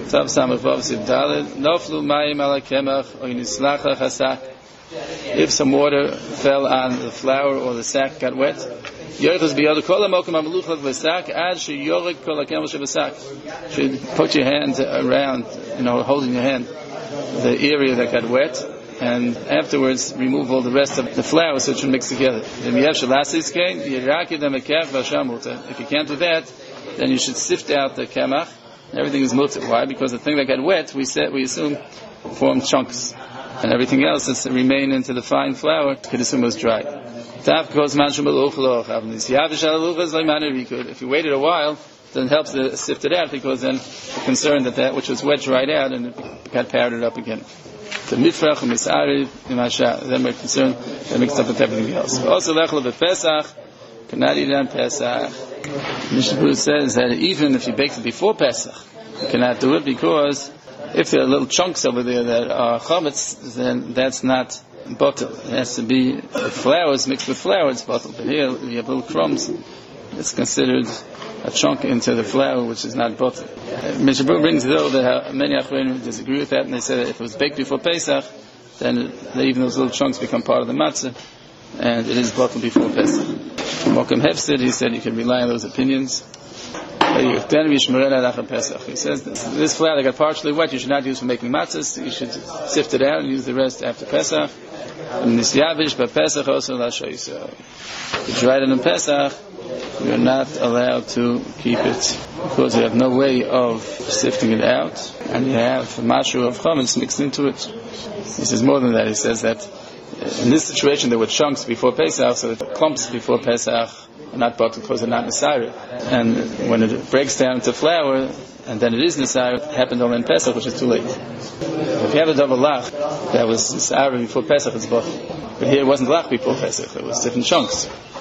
Tav Samach Vav Siv Daled. Noflu Mayim Ala Kemach Oy Nislacha Chasak. If some water fell on the flour or the sack got wet, Yochas biyad kol hamokim hameluchat v'sak ad sheyorek kol hakemel shebesak. Should put your hand around, holding your hand, the area that got wet, and afterwards remove all the rest of the flour so it should mix together. If you can't do that, then you should sift out the kemach. Everything is mutter. Why? Because the thing that got wet, we assume, formed chunks, and everything else that's remain into the fine flour could assume was dry. If you waited a while, then it helps to sift it out, because then you're concerned that which was wet dried out and it got powdered up again. Then we're concerned that mixed up with everything else. Also, Pesach cannot eat it on Pesach. Mishnah says that even if you baked it before Pesach, you cannot do it, because if there are little chunks over there that are chametz, then that's not bottle. It has to be flours mixed with flour, it's bottle. But here you have little crumbs, it's considered a chunk into the flour, which is not bottle. Mishnah brings though that many achronim disagree with that, and they say that if it was baked before Pesach, then even those little chunks become part of the matzah, and it is bottle before Pesach. Mokum Hefsid, he said you can rely on those opinions. He says this flour that got partially wet you should not use for making matzahs. You should sift it out and use the rest after Pesach. And nisyavish but Pesach also lashoyso. If you dried it in Pesach, you are not allowed to keep it, because you have no way of sifting it out, and you have mashu of chametz mixed into it. He says more than that. He says that in this situation there were chunks before Pesach, so the clumps before Pesach are not bottled because they're not Nesayre. And when it breaks down into flour, and then it is Nesayre, it happened only in Pesach, which is too late. If you have a double lach that was Nesayre before Pesach, it's bottled. But here it wasn't lach before Pesach, it was different chunks.